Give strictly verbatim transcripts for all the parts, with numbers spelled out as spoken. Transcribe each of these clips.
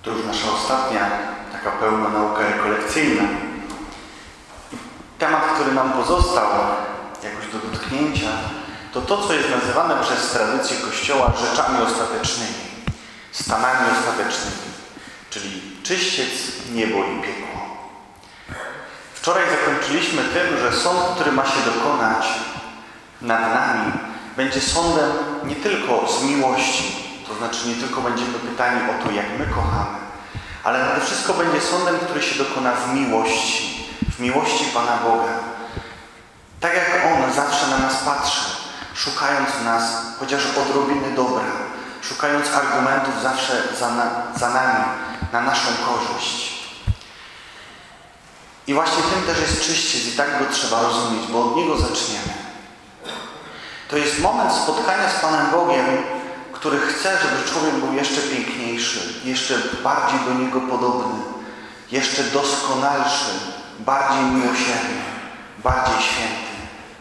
To już nasza ostatnia taka pełna nauka rekolekcyjna. Temat, który nam pozostał jakoś do dotknięcia, to to, co jest nazywane przez tradycję Kościoła rzeczami ostatecznymi, stanami ostatecznymi, czyli czyściec, niebo i piekło. Wczoraj zakończyliśmy tym, że sąd, który ma się dokonać nad nami, będzie sądem nie tylko z miłości, to znaczy nie tylko będziemy pytani o to, jak my kochamy, ale nade wszystko będzie sądem, który się dokona w miłości, w miłości Pana Boga. Tak jak On zawsze na nas patrzy, szukając w nas chociaż odrobiny dobra, szukając argumentów zawsze za, na, za nami, na naszą korzyść. I właśnie tym też jest czyściec i tak go trzeba rozumieć, bo od niego zaczniemy. To jest moment spotkania z Panem Bogiem, który chce, żeby człowiek był jeszcze piękniejszy, jeszcze bardziej do Niego podobny, jeszcze doskonalszy, bardziej miłosierny, bardziej święty.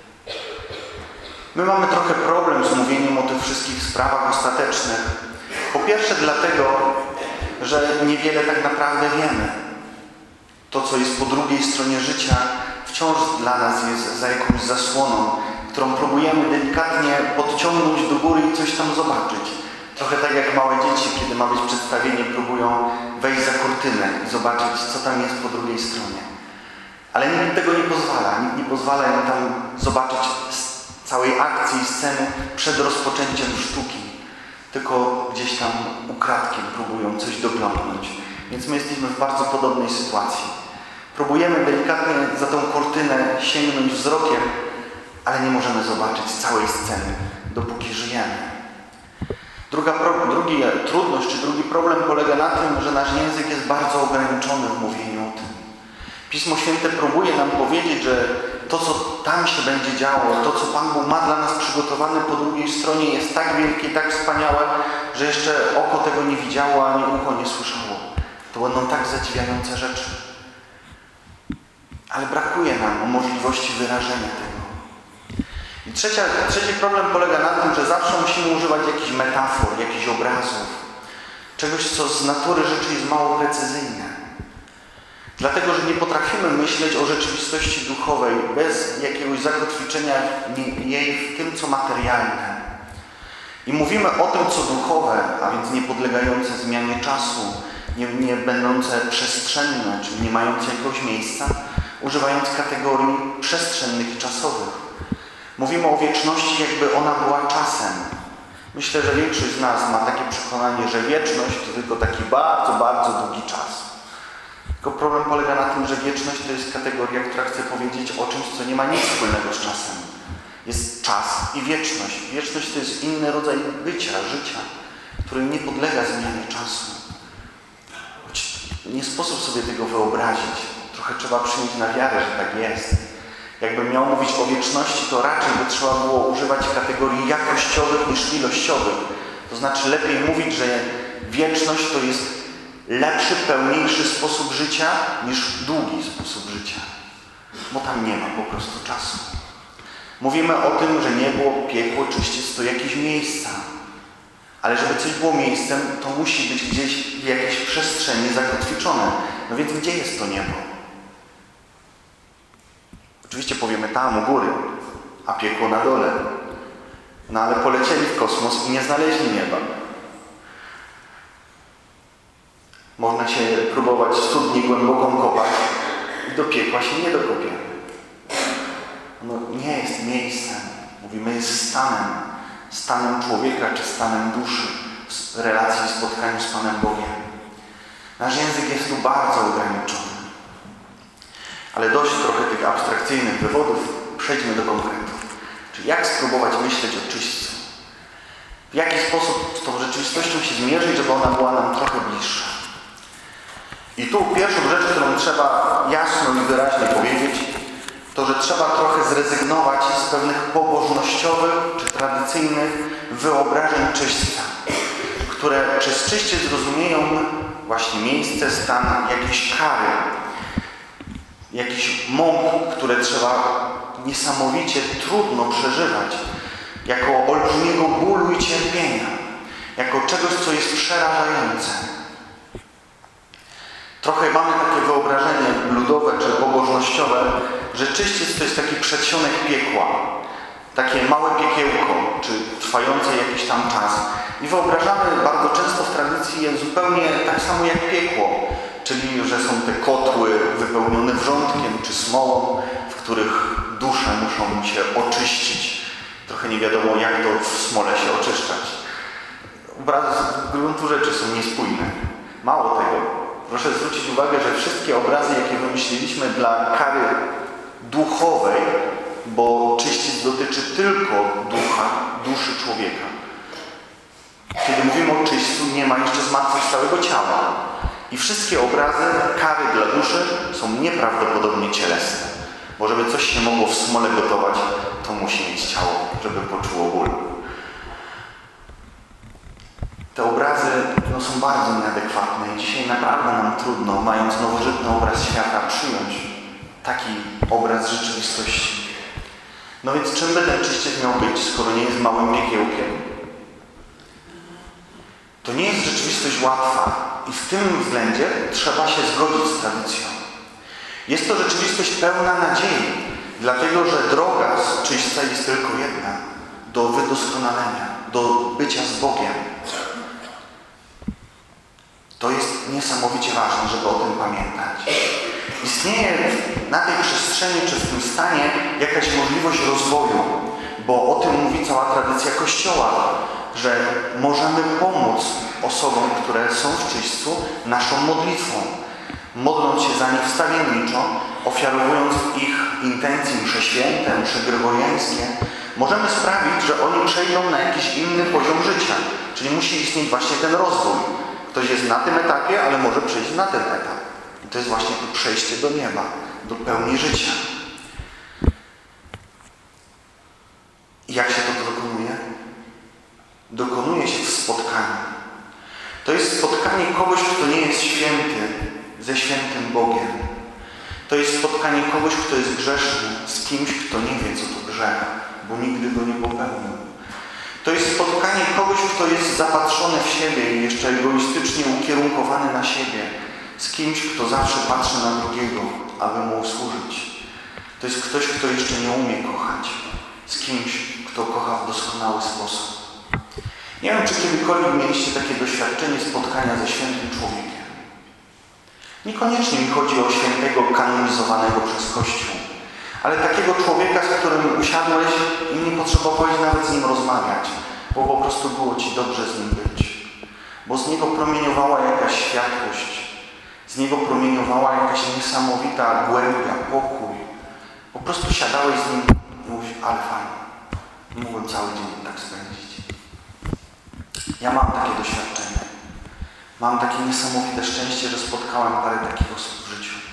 My mamy trochę problem z mówieniem o tych wszystkich sprawach ostatecznych. Po pierwsze dlatego, że niewiele tak naprawdę wiemy. To, co jest po drugiej stronie życia, wciąż dla nas jest za jakąś zasłoną, którą próbujemy delikatnie podciągnąć do góry i coś tam zobaczyć. Trochę tak jak małe dzieci, kiedy ma być przedstawienie, próbują wejść za kurtynę i zobaczyć, co tam jest po drugiej stronie. Ale nikt tego nie pozwala. Nikt nie pozwala im tam zobaczyć całej akcji i sceny przed rozpoczęciem sztuki. Tylko gdzieś tam ukradkiem próbują coś doglądnąć. Więc my jesteśmy w bardzo podobnej sytuacji. Próbujemy delikatnie za tą kurtynę sięgnąć wzrokiem, ale nie możemy zobaczyć całej sceny, dopóki żyjemy. Druga drugi trudność, czy drugi problem polega na tym, że nasz język jest bardzo ograniczony w mówieniu o tym. Pismo Święte próbuje nam powiedzieć, że to, co tam się będzie działo, to, co Pan Bóg ma dla nas przygotowane po drugiej stronie, jest tak wielkie, tak wspaniałe, że jeszcze oko tego nie widziało, ani ucho nie słyszało. To będą tak zadziwiające rzeczy. Ale brakuje nam możliwości wyrażenia tego. I trzecia, trzeci problem polega na tym, że zawsze musimy używać jakichś metafor, jakichś obrazów. Czegoś, co z natury rzeczy jest mało precyzyjne. Dlatego, że nie potrafimy myśleć o rzeczywistości duchowej bez jakiegoś zakotwiczenia jej w tym, co materialne. I mówimy o tym, co duchowe, a więc nie podlegające zmianie czasu, nie, nie będące przestrzenne, czyli nie mające jakiegoś miejsca, używając kategorii przestrzennych i czasowych. Mówimy o wieczności, jakby ona była czasem. Myślę, że większość z nas ma takie przekonanie, że wieczność to tylko taki bardzo, bardzo długi czas. Tylko problem polega na tym, że wieczność to jest kategoria, która chce powiedzieć o czymś, co nie ma nic wspólnego z czasem. Jest czas i wieczność. Wieczność to jest inny rodzaj bycia, życia, który nie podlega zmianie czasu. Choć nie sposób sobie tego wyobrazić. Trochę trzeba przyjąć na wiarę, że tak jest. Jakbym miał mówić o wieczności, to raczej by trzeba było używać kategorii jakościowych niż ilościowych. To znaczy lepiej mówić, że wieczność to jest lepszy, pełniejszy sposób życia niż długi sposób życia. Bo tam nie ma po prostu czasu. Mówimy o tym, że niebo, piekło, czyściec to jakieś miejsca. Ale żeby coś było miejscem, to musi być gdzieś w jakiejś przestrzeni zakotwiczone. No więc gdzie jest to niebo? Oczywiście powiemy tam u góry, a piekło na dole. No ale polecieli w kosmos i nie znaleźli nieba. Można się próbować studni głęboką kopać i do piekła się nie dokopiemy. No nie jest miejscem. Mówimy, jest stanem. Stanem człowieka czy stanem duszy w relacji, spotkaniu z Panem Bogiem. Nasz język jest tu bardzo ograniczony. Ale dość trochę tych abstrakcyjnych wywodów, przejdźmy do konkretów. Czyli jak spróbować myśleć o czyśćcu? W jaki sposób z tą rzeczywistością się zmierzyć, żeby ona była nam trochę bliższa? I tu pierwszą rzecz, którą trzeba jasno i wyraźnie powiedzieć, to, że trzeba trochę zrezygnować z pewnych pobożnościowych czy tradycyjnych wyobrażeń czyśćca, które przez czyściec rozumieją właśnie miejsce, stan, jakieś kary, jakiś mąk, które trzeba niesamowicie trudno przeżywać, jako olbrzymiego bólu i cierpienia, jako czegoś, co jest przerażające. Trochę mamy takie wyobrażenie ludowe czy pobożnościowe, że czyściec to jest taki przedsionek piekła. Takie małe piekiełko, czy trwające jakiś tam czas. I wyobrażamy bardzo często w tradycji je zupełnie tak samo jak piekło. Czyli, że są te kotły wypełnione wrzątkiem czy smołą, w których dusze muszą się oczyścić. Trochę nie wiadomo, jak to w smole się oczyszczać. Obrazy w gruntu rzeczy są niespójne. Mało tego. Proszę zwrócić uwagę, że wszystkie obrazy, jakie wymyśliliśmy dla kary duchowej, bo czyściec dotyczy tylko ducha, duszy człowieka. Kiedy mówimy o czyśćcu, nie ma jeszcze zmartwychwstałego ciała. I wszystkie obrazy kary dla duszy są nieprawdopodobnie cielesne. Bo żeby coś się mogło w smole gotować, to musi mieć ciało, żeby poczuło ból. Te obrazy no, są bardzo nieadekwatne i dzisiaj naprawdę nam trudno, mając nowożytny obraz świata, przyjąć taki obraz rzeczywistości. No więc czym by ten czyściec miał być, skoro nie jest małym piekiełkiem? To nie jest rzeczywistość łatwa i w tym względzie trzeba się zgodzić z tradycją. Jest to rzeczywistość pełna nadziei, dlatego że droga z czyśćca jest tylko jedna. Do wydoskonalenia, do bycia z Bogiem. To jest niesamowicie ważne, żeby o tym pamiętać. Istnieje na tej przestrzeni czy w tym stanie jakaś możliwość rozwoju, bo o tym mówi cała tradycja Kościoła, że możemy pomóc osobom, które są w czyśćcu, naszą modlitwą. Modląc się za nich wstawienniczo, ofiarowując w ich intencji msze święte, msze gregoriańskie, możemy sprawić, że oni przejdą na jakiś inny poziom życia. Czyli musi istnieć właśnie ten rozwój. Ktoś jest na tym etapie, ale może przejść na ten etap. I to jest właśnie to przejście do nieba, do pełni życia. I jak się to dokonuje? Dokonuje się w spotkaniu. To jest spotkanie kogoś, kto nie jest święty, ze świętym Bogiem. To jest spotkanie kogoś, kto jest grzeszny, z kimś, kto nie wie, co to grzech, bo nigdy go nie popełnił. To jest spotkanie kogoś, kto jest zapatrzony w siebie i jeszcze egoistycznie ukierunkowany na siebie. Z kimś, kto zawsze patrzy na drugiego, aby mu usłużyć. To jest ktoś, kto jeszcze nie umie kochać. Z kimś, kto kocha w doskonały sposób. Nie wiem, czy kiedykolwiek mieliście takie doświadczenie spotkania ze świętym człowiekiem. Niekoniecznie mi chodzi o świętego kanonizowanego przez Kościół, ale takiego człowieka, z którym usiadłeś i nie potrzebowałeś nawet z nim rozmawiać, bo po prostu było ci dobrze z nim być. Bo z niego promieniowała jakaś światłość, z niego promieniowała jakaś niesamowita głębia, pokój. Po prostu siadałeś z nim i mówisz, ale fajnie, mógłbym cały dzień tak spędzić. Ja mam takie doświadczenie. Mam takie niesamowite szczęście, że spotkałem parę takich osób w życiu.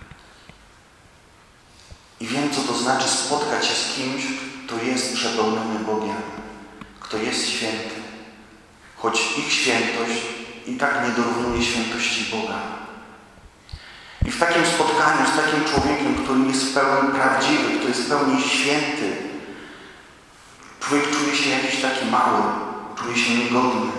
I wiem, co to znaczy spotkać się z kimś, kto jest przepełniony Bogiem, kto jest święty. Choć ich świętość i tak nie dorównuje świętości Boga. I w takim spotkaniu z takim człowiekiem, który jest w pełni prawdziwy, który jest w pełni święty, człowiek czuje się jakiś taki mały, czuje się niegodny.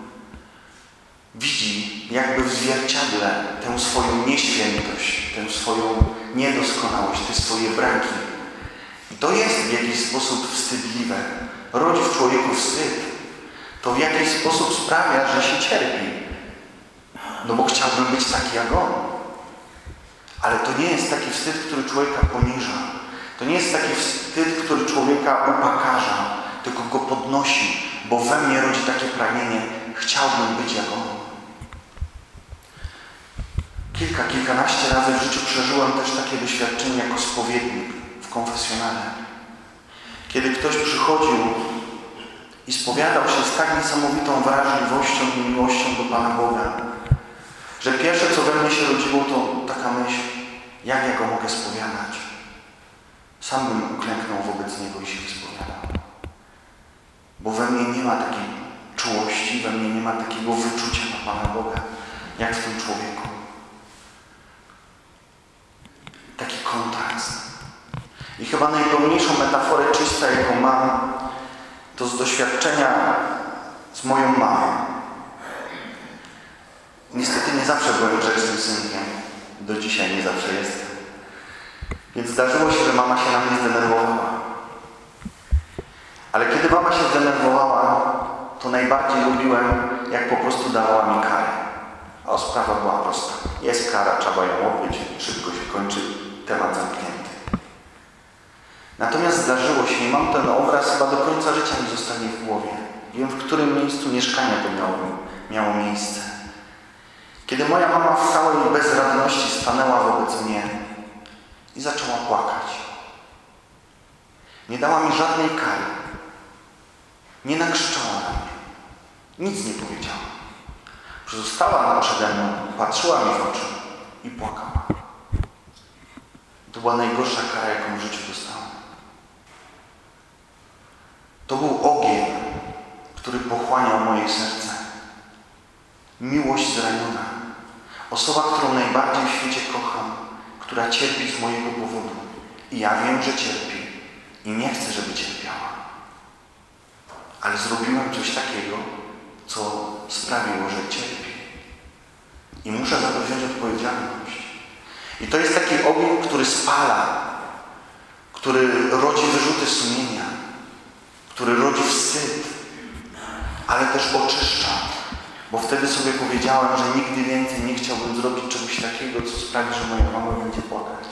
Widzi jakby w zwierciadle tę swoją nieświętość, tę swoją niedoskonałość, te swoje braki. I to jest w jakiś sposób wstydliwe. Rodzi w człowieku wstyd. To w jakiś sposób sprawia, że się cierpi. No bo chciałbym być taki jak on. Ale to nie jest taki wstyd, który człowieka poniża. To nie jest taki wstyd, który człowieka upakarza, tylko go podnosi, bo we mnie rodzi takie pragnienie, chciałbym być jak on. Kilka, kilkanaście razy w życiu przeżyłem też takie doświadczenie jako spowiednik w konfesjonale. Kiedy ktoś przychodził i spowiadał się z tak niesamowitą wrażliwością i miłością do Pana Boga, że pierwsze, co we mnie się rodziło, to taka myśl, jak ja Go mogę spowiadać. Sam bym uklęknął wobec Niego i się wyspowiadał. Bo we mnie nie ma takiej czułości, we mnie nie ma takiego wyczucia na Pana Boga, jak w tym człowieku. Taki kontrast. I chyba najpełniejszą metaforę czyśćca, jaką mam, to z doświadczenia z moją mamą. Niestety nie zawsze byłem grzecznym synkiem. Do dzisiaj nie zawsze jestem. Więc zdarzyło się, że mama się na mnie zdenerwowała. Ale kiedy mama się zdenerwowała, to najbardziej lubiłem, jak po prostu dawała mi karę. O, sprawa była prosta. Jest kara, trzeba ją odbyć, szybko się kończy, temat zamknięty. Natomiast zdarzyło się, i mam ten obraz chyba do końca życia mi zostanie w głowie. Wiem, w którym miejscu mieszkania to miało, miało miejsce. Kiedy moja mama w całej bezradności stanęła wobec mnie i zaczęła płakać. Nie dała mi żadnej kary. Nie nakrzyczała na mnie. Nic nie powiedziała. Została przede mną, patrzyła mi w oczy i płakała. To była najgorsza kara, jaką w życiu dostałem. To był ogień, który pochłaniał moje serce. Miłość zraniona. Osoba, którą najbardziej w świecie kocham, która cierpi z mojego powodu. I ja wiem, że cierpi. I nie chcę, żeby cierpiała. Ale zrobiłem coś takiego, co sprawiło, że cierpi. I muszę za to wziąć odpowiedzialność. I to jest taki ogień, który spala, który rodzi wyrzuty sumienia, który rodzi wstyd, ale też oczyszcza. Bo wtedy sobie powiedziałem, że nigdy więcej nie chciałbym zrobić czegoś takiego, co sprawi, że moja mama będzie płakać.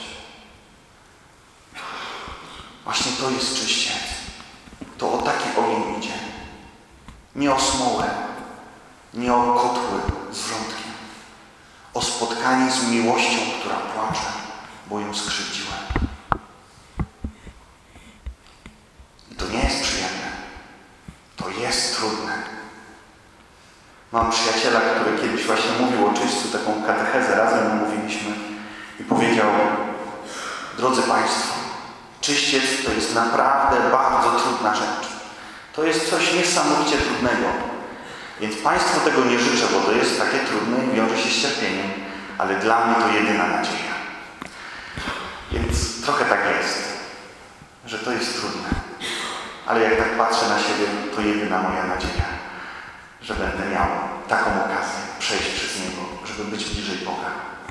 Właśnie to jest czyściec. To o taki ogień idzie. Nie o smołę, nie o kotły z wrzątkiem. O spotkanie z miłością, która płacze, bo ją skrzywdziłem. I to nie jest przyjemne. To jest trudne. Mam przyjaciela, który kiedyś właśnie mówił o czyśćcu, taką katechezę razem mówiliśmy i powiedział: drodzy Państwo, czyściec to jest naprawdę bardzo trudna rzecz. To jest coś niesamowicie trudnego. Więc Państwu tego nie życzę, bo to jest takie trudne i wiąże się z cierpieniem, ale dla mnie to jedyna nadzieja. Więc trochę tak jest, że to jest trudne. Ale jak tak patrzę na siebie, to jedyna moja nadzieja, że będę miał taką okazję przejść przez Niego, żeby być bliżej Boga.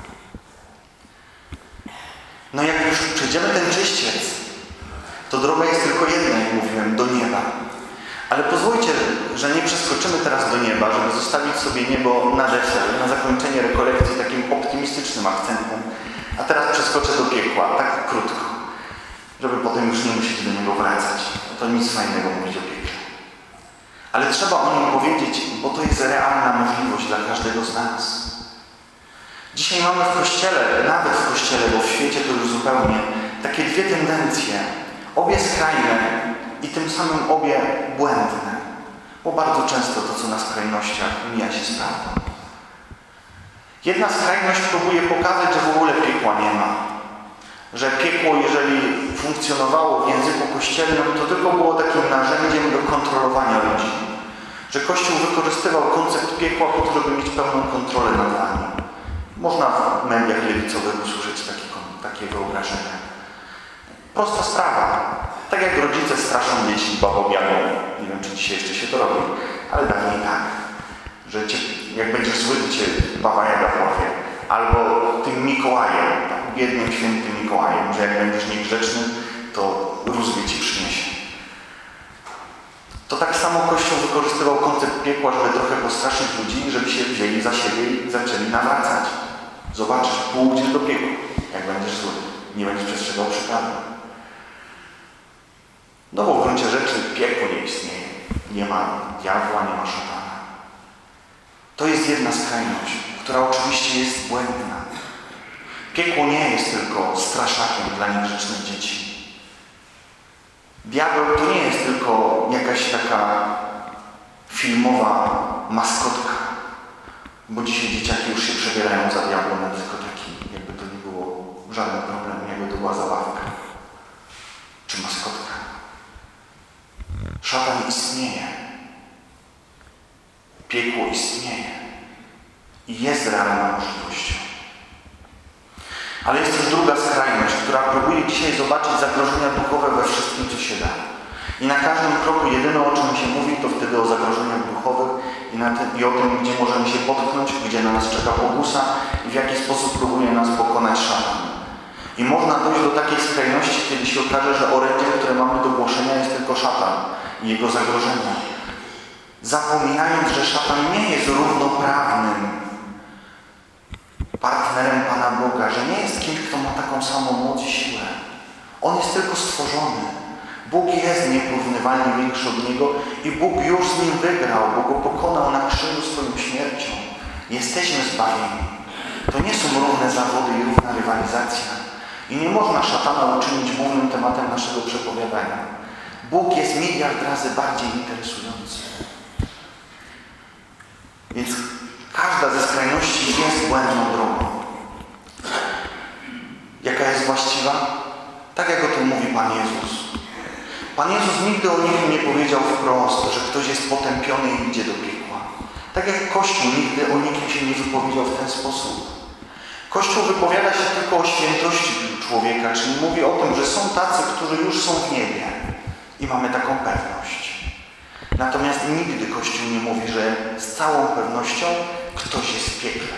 No jak już przejdziemy ten czyściec, to droga jest tylko jedna, jak mówiłem, do nieba. Ale pozwólcie, że nie przeskoczymy teraz do nieba, żeby zostawić sobie niebo na deser, na zakończenie rekolekcji takim optymistycznym akcentem. A teraz przeskoczę do piekła, tak krótko, żeby potem już nie musieć do niego wracać. No to nic fajnego mówić o piekle. Ale trzeba o nim powiedzieć, bo to jest realna możliwość dla każdego z nas. Dzisiaj mamy w Kościele, nawet w Kościele, bo w świecie to już zupełnie, takie dwie tendencje. Obie skrajne i tym samym obie błędne. Bo bardzo często to, co na skrajnościach, mija się z prawdą. Jedna skrajność próbuje pokazać, że w ogóle piekła nie ma. Że piekło, jeżeli funkcjonowało w języku kościelnym, to tylko było takim narzędziem do kontrolowania ludzi. Że Kościół wykorzystywał koncept piekła po to, żeby mieć pełną kontrolę nad nami. Można w mediach lewicowych usłyszeć takie, takie wyobrażenia. Prosta sprawa. Tak jak rodzice straszą dzieci babomianą. Nie wiem, czy dzisiaj jeszcze się to robi, ale dawniej tak. Że cię, jak będziesz zły, to cię baba Jaga powie. Albo tym Mikołajem, tak, biednym świętym Mikołajem, że jak będziesz niegrzeczny, to rózgę ci przyniesie. To tak samo Kościół wykorzystywał koncept piekła, żeby trochę postraszyć ludzi, żeby się wzięli za siebie i zaczęli nawracać. Zobaczysz, pójdziesz do piekła, jak będziesz zły. Nie będziesz przestrzegał przykazu. No bo w gruncie rzeczy piekło nie istnieje. Nie ma diabła, nie ma szatana. To jest jedna skrajność, która oczywiście jest błędna. Piekło nie jest tylko straszakiem dla niegrzecznych dzieci. Diabeł to nie jest tylko jakaś taka filmowa maskotka, bo dzisiaj dzieciaki już się przebierają za diabła na dyskoteki, jakby to nie było żaden problem, jakby to była zabawka czy maskotka. Szatan istnieje. Piekło istnieje. I jest realną możliwością. Ale jest też druga skrajność, która próbuje dzisiaj zobaczyć zagrożenia duchowe we wszystkim, co się da. I na każdym kroku jedyne, o czym się mówi, to wtedy o zagrożeniach duchowych i, na te, i o tym, gdzie możemy się potknąć, gdzie na nas czeka pokusa i w jaki sposób próbuje nas pokonać szatan. I można dojść do takiej skrajności, kiedy się okaże, że orędziem, które mamy do głoszenia, jest tylko szatan i jego zagrożenia. Zapominając, że szatan nie jest równoprawnym partnerem Pana Boga, że nie jest kimś, kto ma taką samą moc i siłę. On jest tylko stworzony. Bóg jest nieporównywalnie większy od Niego i Bóg już z Nim wygrał, bo Go pokonał na krzyżu swoją śmiercią. Jesteśmy zbawieni. To nie są równe zawody i równa rywalizacja. I nie można szatana uczynić głównym tematem naszego przepowiadania. Bóg jest miliard razy bardziej interesujący. Więc każda ze skrajności jest błędną drogą. Jaka jest właściwa? Tak jak o tym mówi Pan Jezus. Pan Jezus nigdy o nikim nie powiedział wprost, że ktoś jest potępiony i idzie do piekła. Tak jak Kościół nigdy o nikim się nie wypowiedział w ten sposób. Kościół wypowiada się tylko o świętości człowieka, czyli mówi o tym, że są tacy, którzy już są w niebie. I mamy taką pewność. Natomiast nigdy Kościół nie mówi, że z całą pewnością ktoś jest w piekle.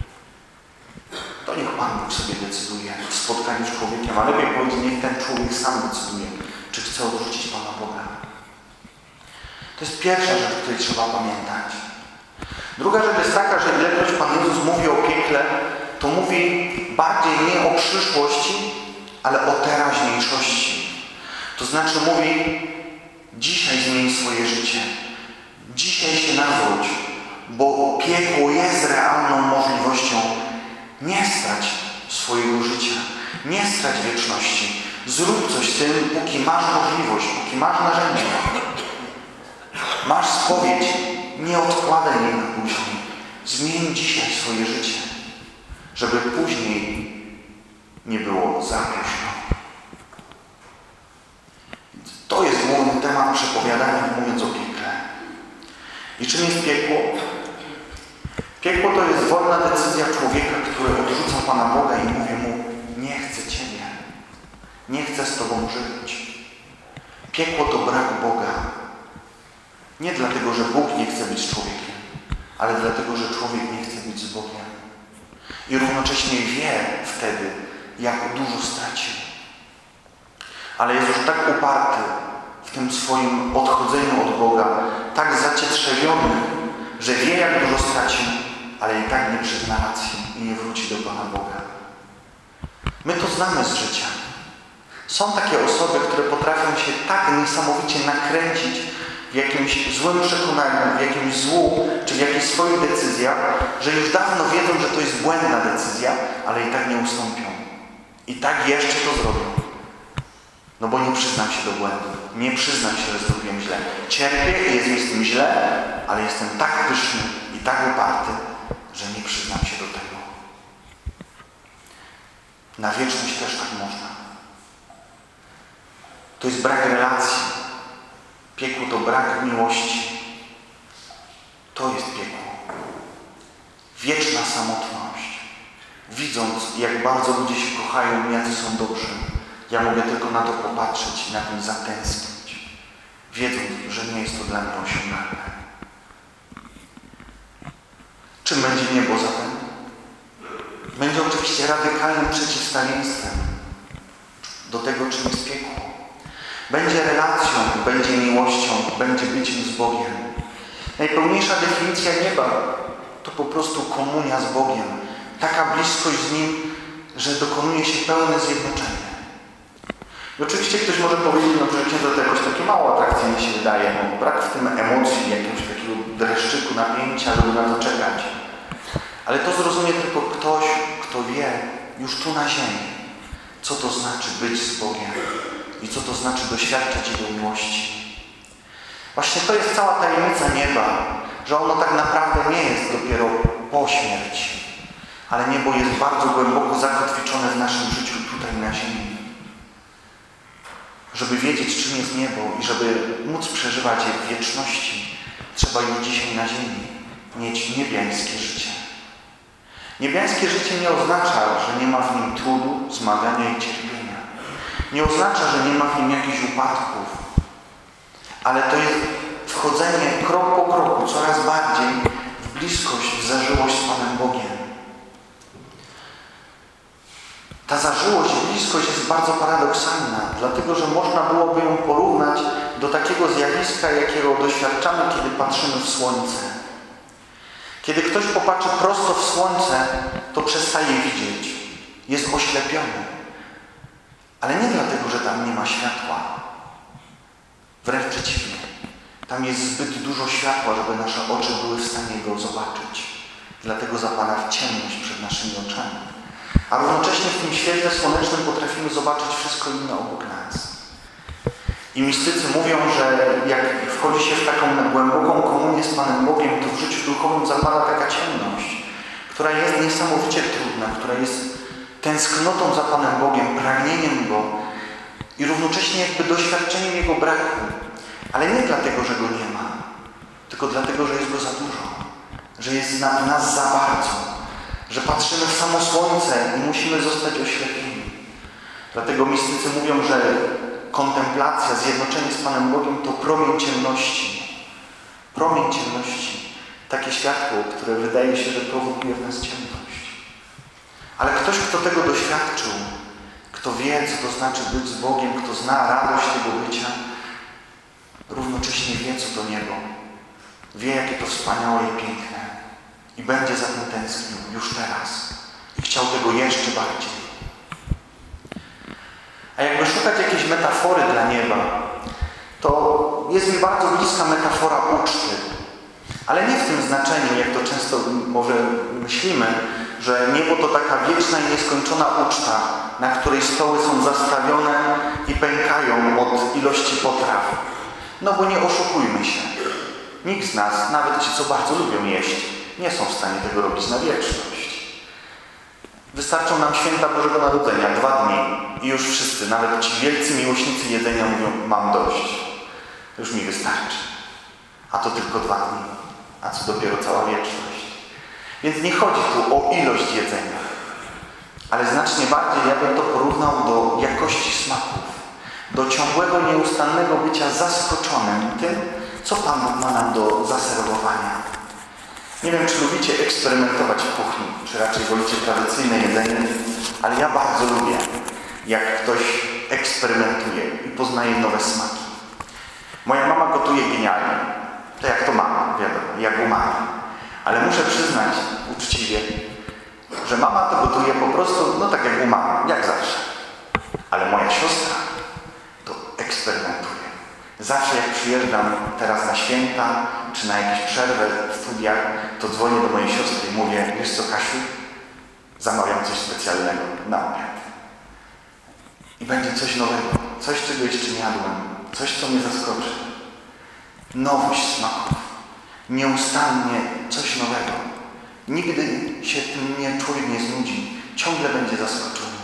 To niech Pan Bóg sobie decyduje w spotkaniu z człowiekiem, a lepiej powiedzieć, niech ten człowiek sam decyduje, czy chce odrzucić Pana Boga. To jest pierwsza rzecz, o której trzeba pamiętać. Druga rzecz jest taka, że ilekroć Pan Jezus mówi o piekle, to mówi bardziej nie o przyszłości, ale o teraźniejszości. To znaczy mówi, dzisiaj zmień swoje życie. Dzisiaj się nawróć, bo piekło jest realną możliwością. Nie strać swojego życia. Nie strać wieczności. Zrób coś z tym, póki masz możliwość, póki masz narzędzie. Masz spowiedź. Nie odkładaj jej na później. Zmień dzisiaj swoje życie, żeby później nie było za późno. To jest główny temat przepowiadania, mówiąc o piekle. I czym jest piekło? Piekło to jest wolna decyzja człowieka, który odrzuca Pana Boga i mówi mu, nie chcę Ciebie. Nie chcę z Tobą żyć. Piekło to brak Boga. Nie dlatego, że Bóg nie chce być z człowiekiem, ale dlatego, że człowiek nie chce być z Bogiem. I równocześnie wie wtedy, jak dużo straci. Ale jest już tak uparty w tym swoim odchodzeniu od Boga, tak zacietrzewiony, że wie, jak dużo straci, ale i tak nie przyzna racji i nie wróci do Pana Boga. My to znamy z życia. Są takie osoby, które potrafią się tak niesamowicie nakręcić w jakimś złym przekonaniu, w jakimś złu, czy w jakichś swoich decyzjach, że już dawno wiedzą, że to jest błędna decyzja, ale i tak nie ustąpią. I tak jeszcze to zrobią. No bo nie przyznam się do błędu. Nie przyznam się, że zrobiłem źle. Cierpię i jest mi z tym źle, ale jestem tak pyszny i tak uparty, że nie przyznam się do tego. Na wieczność też tak można. To jest brak relacji. Piekło to brak miłości. To jest piekło. Wieczna samotność. Widząc, jak bardzo ludzie się kochają, jacy są dobrzy, ja mogę tylko na to popatrzeć i na tym zatęsknić, wiedząc, że nie jest to dla mnie osiągalne. Czym będzie niebo zatem? Będzie oczywiście radykalnym przeciwstawieństwem do tego, czym jest piekło. Będzie relacją, będzie miłością, będzie byciem z Bogiem. Najpełniejsza definicja nieba to po prostu komunia z Bogiem. Taka bliskość z Nim, że dokonuje się pełne zjednoczenie. I oczywiście ktoś może powiedzieć, no że księdza to jakoś takie mało atrakcyjne się wydaje. No, brak w tym emocji, jakiegoś takiego dreszczyku, napięcia, żeby na to czekać. Ale to zrozumie tylko ktoś, kto wie już tu na ziemi, co to znaczy być z Bogiem i co to znaczy doświadczać Jego miłości. Właśnie to jest cała tajemnica nieba, że ono tak naprawdę nie jest dopiero po śmierci, ale niebo jest bardzo głęboko zakotwiczone w naszym życiu tutaj na ziemi. Żeby wiedzieć, czym jest niebo i żeby móc przeżywać je w wieczności, trzeba już dzisiaj na ziemi mieć niebiańskie życie. Niebiańskie życie nie oznacza, że nie ma w nim trudu, zmagania i cierpienia. Nie oznacza, że nie ma w nim jakichś upadków, ale to jest wchodzenie krok po kroku, coraz bardziej w bliskość, w zażyłość z Panem Bogiem. Ta zażyłość i bliskość jest bardzo paradoksalna, dlatego że można byłoby ją porównać do takiego zjawiska, jakiego doświadczamy, kiedy patrzymy w słońce. Kiedy ktoś popatrzy prosto w słońce, to przestaje widzieć. Jest oślepiony. Ale nie dlatego, że tam nie ma światła. Wręcz przeciwnie. Tam jest zbyt dużo światła, żeby nasze oczy były w stanie go zobaczyć. Dlatego zapada ciemność przed naszymi oczami. A równocześnie w tym świetle słonecznym potrafimy zobaczyć wszystko inne obok nas. I mistycy mówią, że jak wchodzi się w taką głęboką komunię z Panem Bogiem, to w życiu duchowym zapada taka ciemność, która jest niesamowicie trudna, która jest tęsknotą za Panem Bogiem, pragnieniem Go i równocześnie jakby doświadczeniem Jego braku. Ale nie dlatego, że Go nie ma, tylko dlatego, że jest Go za dużo, że jest na nas za bardzo, że patrzymy w samo słońce i musimy zostać oślepieni. Dlatego mistycy mówią, że kontemplacja, zjednoczenie z Panem Bogiem to promień ciemności. Promień ciemności. Takie światło, które wydaje się, że prowokuje w nas ciemność. Ale ktoś, kto tego doświadczył, kto wie, co to znaczy być z Bogiem, kto zna radość tego bycia, równocześnie wie, co to niebo. Wie, jakie to wspaniałe i piękne. I będzie za tym tęsknił już teraz. I chciał tego jeszcze bardziej. A jakby szukać jakiejś metafory dla nieba, to jest mi bardzo bliska metafora uczty. Ale nie w tym znaczeniu, jak to często może myślimy, że niebo to taka wieczna i nieskończona uczta, na której stoły są zastawione i pękają od ilości potraw. No bo nie oszukujmy się. Nikt z nas, nawet ci, co bardzo lubią jeść, nie są w stanie tego robić na wieczność. Wystarczą nam święta Bożego Narodzenia, dwa dni i już wszyscy, nawet ci wielcy miłośnicy jedzenia mówią, mam dość. To już mi wystarczy. A to tylko dwa dni. A co dopiero cała wieczność. Więc nie chodzi tu o ilość jedzenia, ale znacznie bardziej ja bym to porównał do jakości smaków, do ciągłego, nieustannego bycia zaskoczonym tym, co Pan Bóg ma nam do zaserwowania. Nie wiem, czy lubicie eksperymentować w kuchni, czy raczej wolicie tradycyjne jedzenie, ale ja bardzo lubię, jak ktoś eksperymentuje i poznaje nowe smaki. Moja mama gotuje genialnie. To jak to mama, wiadomo, jak u mamy. Ale muszę przyznać uczciwie, że mama to gotuje po prostu, no tak jak u mamy, jak zawsze. Ale moja siostra to eksperymentuje. Zawsze jak przyjeżdżam teraz na święta, czy na jakieś przerwę w studiach, to dzwonię do mojej siostry i mówię, wiesz co, Kasiu, zamawiam coś specjalnego na obiad. I będzie coś nowego, coś, czego jeszcze nie jadłem, coś, co mnie zaskoczy. Nowość smaków. Nieustannie coś nowego. Nigdy się tym nie, człowiek nie znudzi. Ciągle będzie zaskoczony.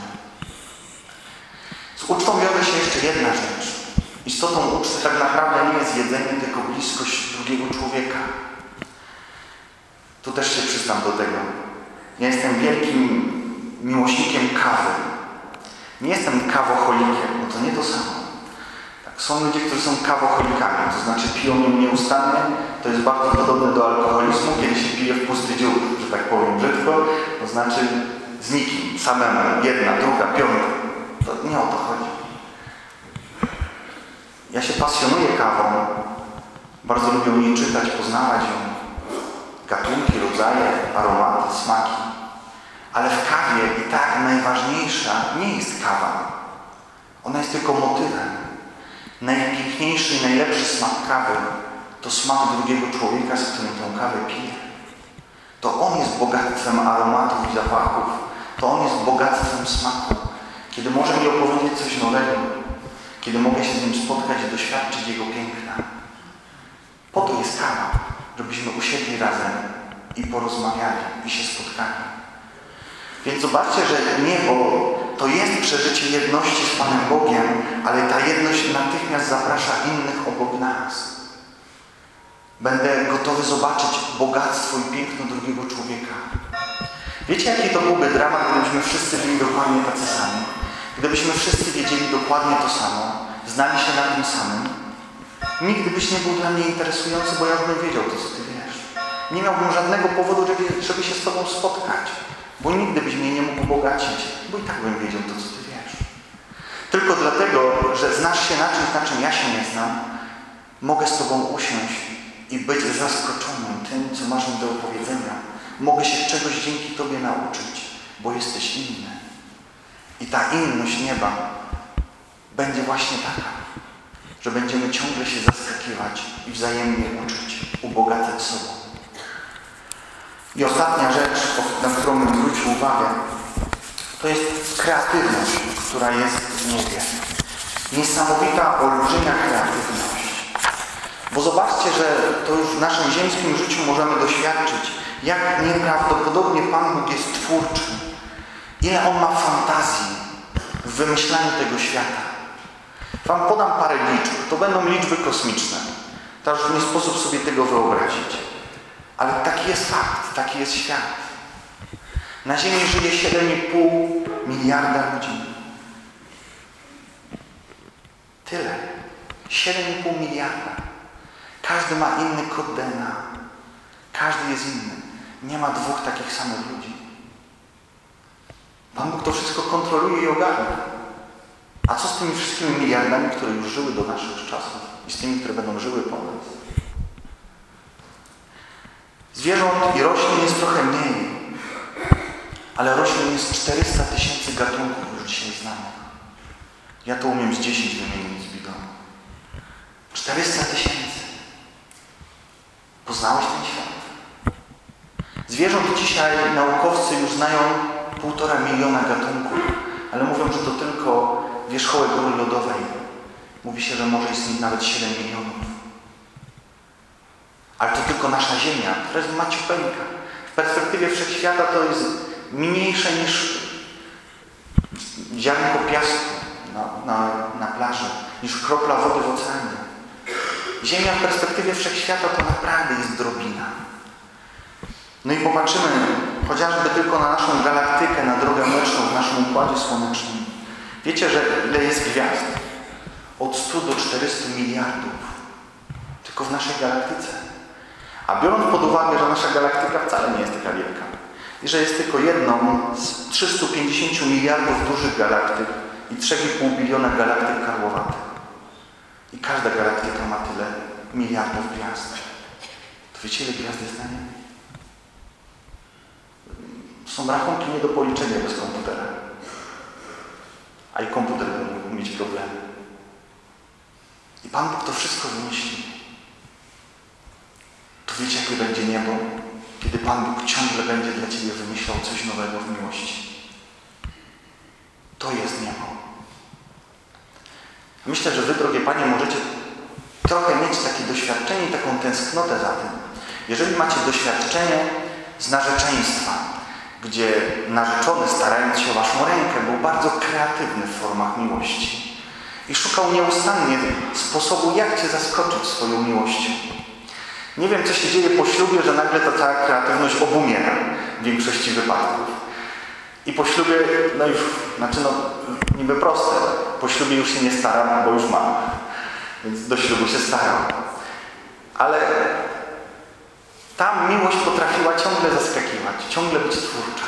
Z ucztą wiąże się jeszcze jedna rzecz. Istotą uczty tak naprawdę nie jest jedzenie, tylko bliskość drugiego człowieka. Tu też się przyznam do tego. Ja jestem wielkim miłośnikiem kawy. Nie jestem kawoholikiem, bo to nie to samo. Są ludzie, którzy są kawoholikami, to znaczy piją ją nieustannie. To jest bardzo podobne do alkoholizmu, kiedy się pije w pusty dziób, że tak powiem brzydko. To znaczy z nikim, samemu, jedna, druga, piąta. To nie o to chodzi. Ja się pasjonuję kawą. Bardzo lubię o niej czytać, poznawać ją. Gatunki, rodzaje, aromaty, smaki. Ale w kawie i tak najważniejsza nie jest kawa. Ona jest tylko motywem. Najpiękniejszy i najlepszy smak kawy to smak drugiego człowieka, z którym tę kawę pije. To on jest bogactwem aromatów i zapachów. To on jest bogactwem smaku. Kiedy może mi opowiedzieć coś nowego, kiedy mogę się z nim spotkać i doświadczyć jego piękna. Po to jest kawa, żebyśmy usiedli razem i porozmawiali i się spotkali. Więc zobaczcie, że niebo to jest przeżycie jedności z Panem Bogiem, ale ta jedność natychmiast zaprasza innych obok nas. Będę gotowy zobaczyć bogactwo i piękno drugiego człowieka. Wiecie, jaki to byłby dramat, gdybyśmy wszyscy byli dokładnie tacy sami? Gdybyśmy wszyscy wiedzieli dokładnie to samo, znali się na tym samym, Nigdy byś nie był dla mnie interesujący, bo ja już bym wiedział to, co Ty wiesz. Nie miałbym żadnego powodu, żeby, żeby się z Tobą spotkać, bo nigdy byś mnie nie mógł bogacić, bo i tak bym wiedział to, co Ty wiesz. Tylko dlatego, że znasz się na czymś, na czym ja się nie znam, mogę z Tobą usiąść i być zaskoczonym tym, co masz mi do opowiedzenia. Mogę się czegoś dzięki Tobie nauczyć, bo jesteś inny. I ta inność nieba będzie właśnie taka, że będziemy ciągle się zaskakiwać i wzajemnie uczyć, ubogacać sobą. I ostatnia rzecz, na którą bym zwrócił uwagę, to jest kreatywność, która jest w niebie. Niesamowita, olbrzymia kreatywność. Bo zobaczcie, że to już w naszym ziemskim życiu możemy doświadczyć, jak nieprawdopodobnie Pan Bóg jest twórczy. Ile On ma fantazji w wymyślaniu tego świata. Wam podam parę liczb. To będą liczby kosmiczne. To już nie sposób sobie tego wyobrazić. Ale taki jest fakt, taki jest świat. Na Ziemi żyje siedem i pół miliarda ludzi. Tyle. siedem i pół miliarda. Każdy ma inny kod D N A. Każdy jest inny. Nie ma dwóch takich samych ludzi. Pan Bóg to wszystko kontroluje i ogarnia. A co z tymi wszystkimi miliardami, które już żyły do naszych czasów i z tymi, które będą żyły po nas? Zwierząt i roślin jest trochę mniej, ale roślin jest czterysta tysięcy gatunków już dzisiaj znanych. Ja to umiem z dziesięć wymienić z bidonu. czterysta tysięcy. Poznałeś ten świat? Zwierząt dzisiaj naukowcy już znają półtora miliona gatunków, ale mówią, że to tylko wierzchołek góry lodowej. Mówi się, że może istnieć nawet siedem milionów. Ale to tylko nasza Ziemia, która jest maciupeńka. W perspektywie wszechświata to jest mniejsze niż ziarnko piasku na, na, na plaży, niż kropla wody w oceanie. Ziemia w perspektywie wszechświata to naprawdę jest drobina. No i popatrzymy chociażby tylko na naszą galaktykę, na drogę mleczną w naszym Układzie Słonecznym. Wiecie, że ile jest gwiazd? Od stu do czterystu miliardów. Tylko w naszej galaktyce. A biorąc pod uwagę, że nasza galaktyka wcale nie jest taka wielka i że jest tylko jedną z trzystu pięćdziesięciu miliardów dużych galaktyk i trzy i pół biliona galaktyk karłowatych. I każda galaktyka ma tyle miliardów gwiazd. To wiecie, ile gwiazd jest na niebie? Są rachunki nie do policzenia bez komputera. A i komputer mógł mieć problemy. I Pan Bóg to wszystko wymyślił. To wiecie, jakie będzie niebo, kiedy Pan Bóg ciągle będzie dla Ciebie wymyślał coś nowego w miłości. To jest niebo. Myślę, że Wy, drogie Panie, możecie trochę mieć takie doświadczenie i taką tęsknotę za tym. Jeżeli macie doświadczenie z narzeczeństwa, gdzie narzeczony, starając się o Waszą rękę, był bardzo kreatywny w formach miłości i szukał nieustannie sposobu, jak Cię zaskoczyć swoją miłością. Nie wiem, co się dzieje po ślubie, że nagle ta cała kreatywność obumiera w większości wypadków. I po ślubie, no już, znaczy no, niby proste, po ślubie już się nie staram, bo już mam, więc do ślubu się staram. Ale tam miłość potrafiła ciągle zaskakiwać, ciągle być twórcza.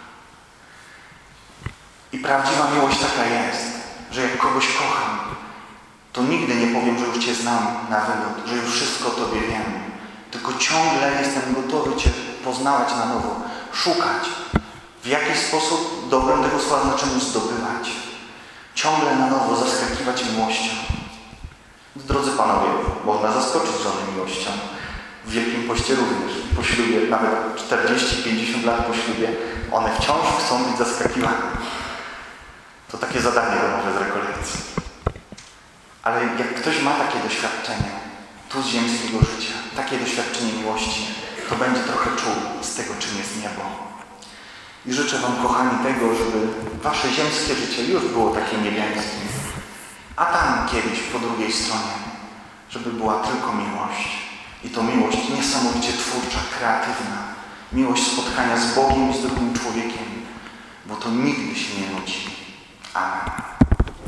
I prawdziwa miłość taka jest, że jak kogoś kocham, to nigdy nie powiem, że już Cię znam na wylot, że już wszystko o Tobie wiem. Tylko ciągle jestem gotowy Cię poznawać na nowo, szukać, w jaki sposób, dobrym tego słowa znaczeniu, zdobywać. Ciągle na nowo zaskakiwać miłością. Drodzy Panowie, można zaskoczyć żonę miłością. W Wielkim Poście również. Po ślubie, nawet czterdzieści pięćdziesiąt lat po ślubie, one wciąż chcą być zaskakiwane. To takie zadanie domowe z rekolekcji. Ale jak ktoś ma takie doświadczenie, tu z ziemskiego życia, takie doświadczenie miłości, to będzie trochę czuł z tego, czym jest niebo. I życzę Wam, kochani, tego, żeby Wasze ziemskie życie już było takie niebiańskie. A tam kiedyś, po drugiej stronie, żeby była tylko miłość. I to miłość niesamowicie twórcza, kreatywna. Miłość spotkania z Bogiem i z drugim człowiekiem. Bo to nigdy się nie nudzi. Amen.